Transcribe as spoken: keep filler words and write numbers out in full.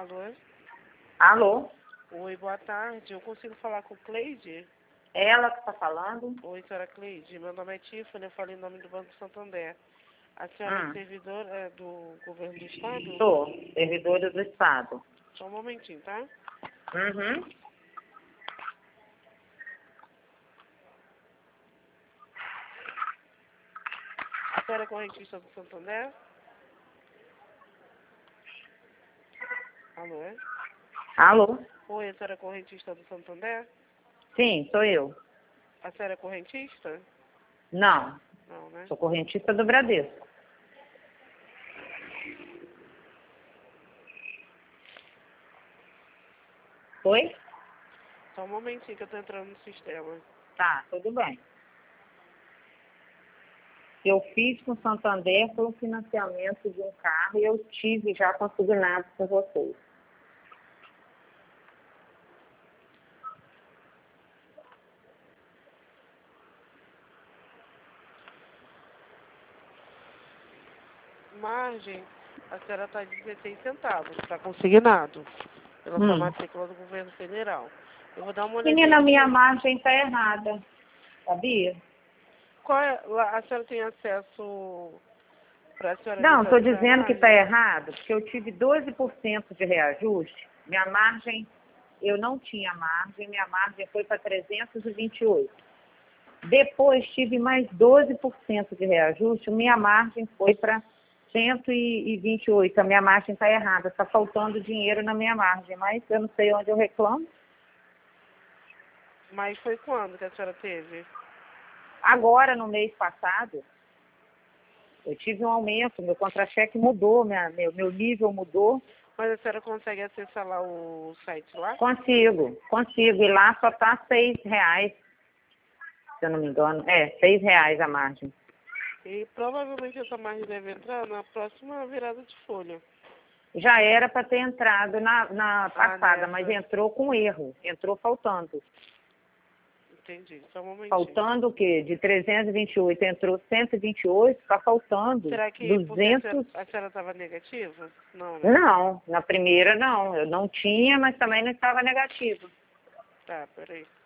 Alô? Alô? Oi, boa tarde. Eu consigo falar com Cleide? É ela que está falando? Oi, senhora Cleide. Meu nome é Tiffany, eu falo em nome do Banco Santander. A senhora é Hum, servidora é, do governo do estado? sou servidora do Estado. Só um momentinho, tá? Uhum. A senhora é correntista do Santander? Alô, é? Alô? Oi, a senhora é correntista do Santander? Sim, sou eu. A senhora é correntista? Não, Não, né? sou correntista do Bradesco. Oi? Só um momentinho que eu tô entrando no sistema. Tá, tudo bem. Eu fiz com o Santander foi um financiamento de um carro e eu tive já consignado com vocês. Margem, a senhora está de dezesseis centavos, está consignado pela sua Hum. matrícula do governo federal. Eu vou dar uma olhadinha Menina, minha aqui. margem está errada, sabia? Qual é, lá, a senhora tem acesso para a senhora Não, estou visualizar a dizendo que está margem? errado, porque eu tive doze por cento de reajuste. Minha margem, eu não tinha margem, minha margem foi para trezentos e vinte e oito. Depois tive mais doze por cento de reajuste, minha margem foi para cento e vinte e oito. A minha margem está errada, está faltando dinheiro na minha margem, mas eu não sei onde eu reclamo. Mas foi quando que a senhora teve? Agora, no mês passado, eu tive um aumento, meu contra-cheque mudou, minha, meu, meu nível mudou. Mas a senhora consegue acessar lá o site lá? Consigo, consigo. E lá só está seis reais, se eu não me engano. É, seis reais a margem. E provavelmente essa margem deve entrar na próxima virada de folha. Já era para ter entrado na, na Ah, passada, mas nessa. entrou com erro. Entrou faltando. Entendi. Só um momentinho. Faltando o quê? De trezentos e vinte e oito entrou cento e vinte e oito, está faltando Será que porque a senhora duzentos. a senhora estava negativa? Não, né? Não, na primeira não. Eu não tinha, mas também não estava negativo. Tá, peraí.